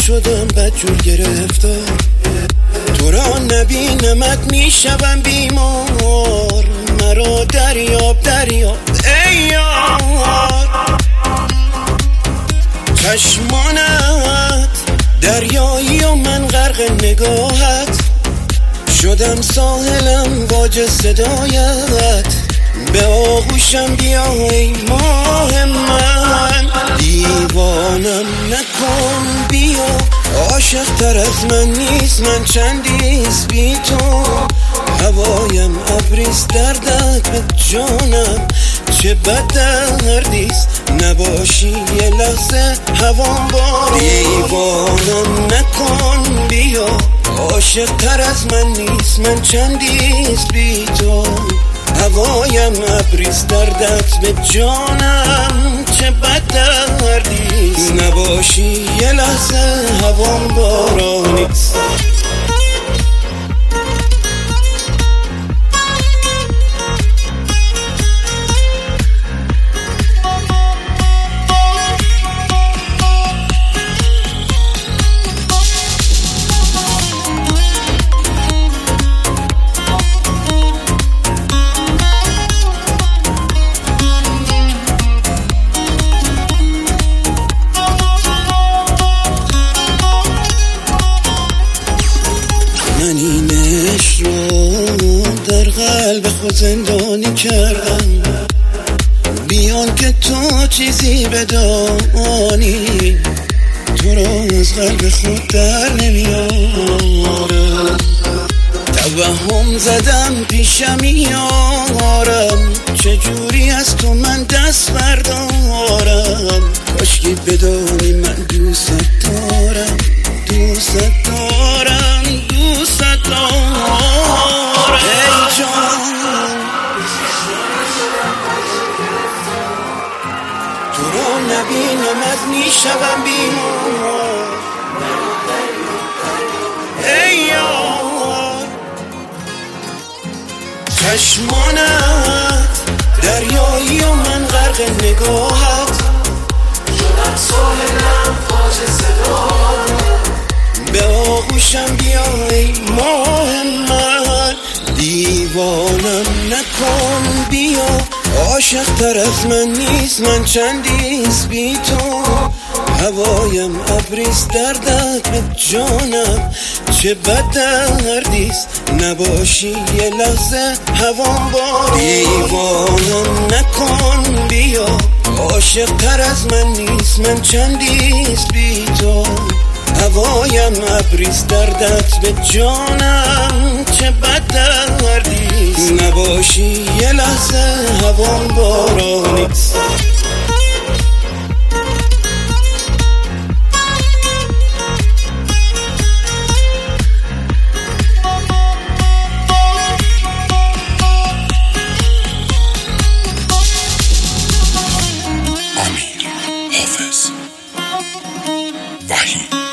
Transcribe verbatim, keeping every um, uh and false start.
شدم بدجور گرفتار، تو را نبینمت میشوم بیمار، مرا دریاب دریاب ای یار. چشمانت دریایی و من غرق نگاهت، شدم ساحلم واج صدایت، به آغوشم بیا ای ماه من. دیوانم نکن بیا، عاشق تر از من نیست من چندیست بی تو، هوایم ابریست دردت به جانم چه بد دردیست، نباشی یه لحظه هوام باری. دیوانم نکن بیا، عاشق تر از من نیست من چندیست بی تو، هوایم ابریست دردت به جانم چه بد دردیست، نباشی یه لحظه هوام بارانیست. من این عشق رو در قلب خود زندانی کردم، بیان که تو چیزی بدانی، تو رو از قلب خود در نمیارم. توهم زدم پیشم میارم، چجوری از تو من دست بردارم، کاشکی بدانی من دوست دارم دوست دارم دوست دارم ای جان. تو رو نبینمت میشوم بیمار ای یار. چشمانت دریایی و من غرق نگاهت، شدم ساحلم واج صدایت، به آغوشم بیا ای ماه من. دیوانم نکن بیا، عاشق تر از من نیست من چندیست بی تو، هوایم ابریست دردت به جانم چه بد دردیست، نباشی یه لحظه هوام باری. دیوانم نکن بیا، عاشق تر از من نیست من چندیست بی تو، هوایم ابریست دردت به جانم چه بد دردیست، نباشی یه لحظه هوام بارانیست. امیر حافظ وحید